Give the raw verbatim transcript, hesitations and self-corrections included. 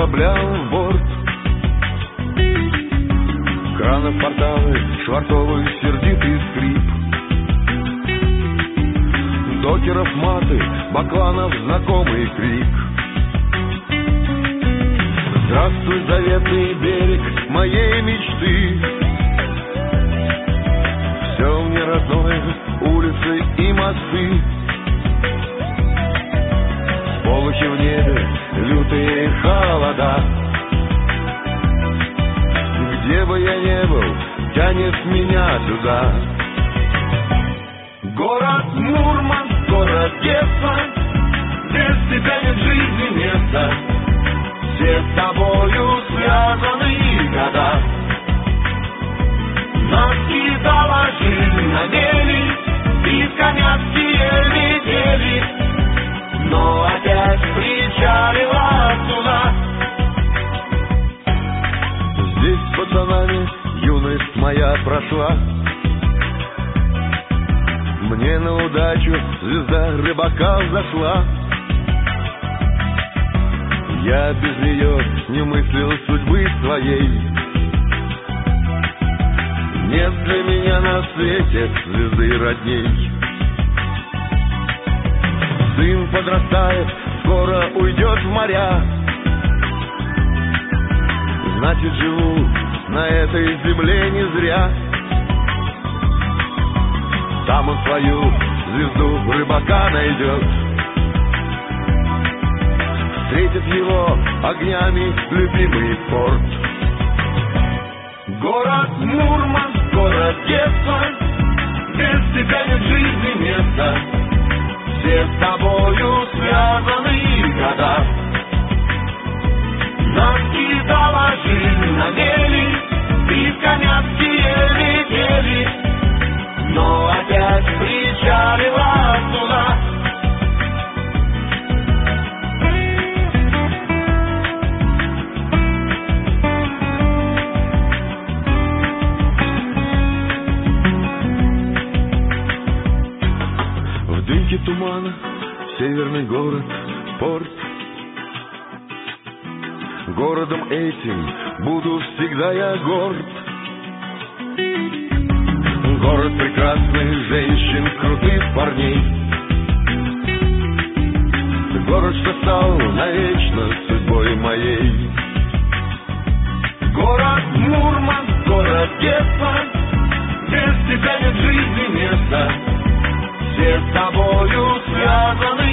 корабля в борт. Кранов порталы, швартовый сердитый скрип, докеров маты, бакланов знакомый крик. Здравствуй, заветный берег моей мечты, все мне родное, улицы и мосты. Сполохи в небе, лютые холода, где бы я ни был, тянет меня сюда. Город Мурманск, город детства, без тебя нет жизни места. Все с тобою связаны года. Нас кидала жизнь на мели, бесконечные недели, но опять причалила сюда. Здесь с пацанами юность моя прошла. Мне на удачу звезда рыбака зашла. Я без нее не мыслил судьбы своей. Нет для меня на свете звезды родней. Сын подрастает, скоро уйдет в моря. Значит, живу на этой земле не зря. Там он свою звезду рыбака найдет. Встретит его огнями любимый порт. Город Мурманск, город детства, без тебя нет жизни места. Все с тобою связаны года. Нас кидала жизнь на мели, бесконечные недели, но опять причалила сюда. В дымке тумана северный город, порт. Городом этим буду всегда я горд. Город прекрасных женщин, крутых парней. Город, что стал навечно судьбой моей. Город Мурманск, город детства, без тебя нет жизни места. Все с тобою связаны